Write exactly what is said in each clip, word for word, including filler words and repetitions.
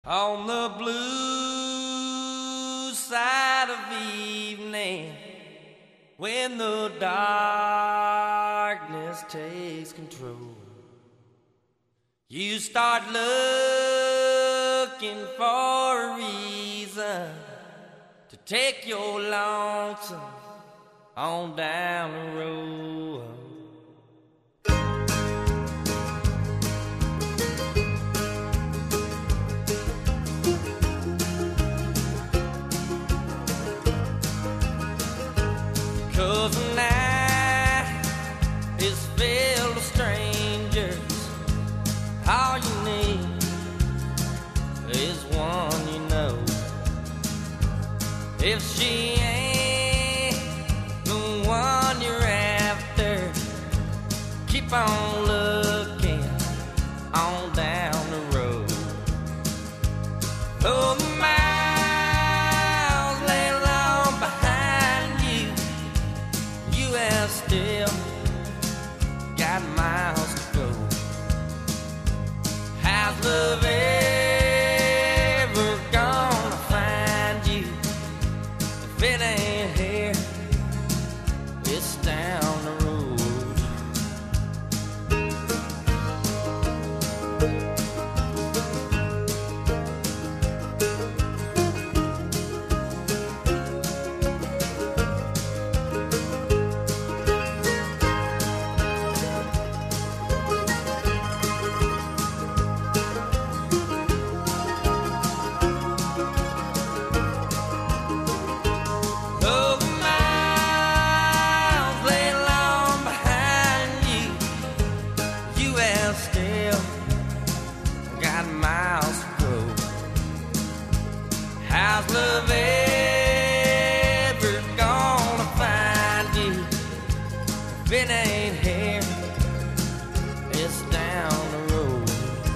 On the blue side of evening, when the darkness takes control, you start looking for a reason to take your lonesome on down the road. Cause the night is filled with strangers. All you need is one you know. If she ain't the one you're after, keep on looking on down the road. Oh, the miles lay long behind you, you have still got miles to go. How's love ever gonna find you if it ain't here? It's down the road. Still got miles to go. How's love ever gonna find you if it ain't here? It's down the road.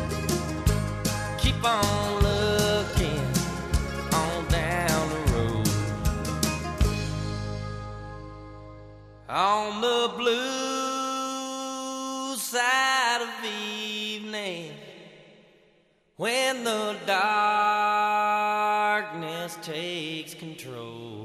Keep on looking on down the road. On the blue side of evening, when the darkness takes control,